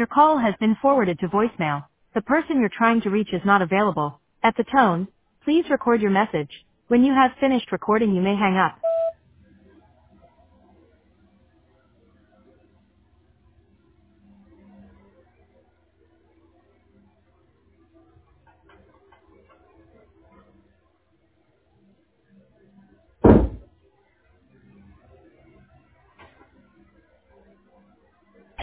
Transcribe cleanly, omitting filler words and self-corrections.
Your call has been forwarded to voicemail. The person you're trying to reach is not available. At the tone, please record your message. When you have finished recording, you may hang up.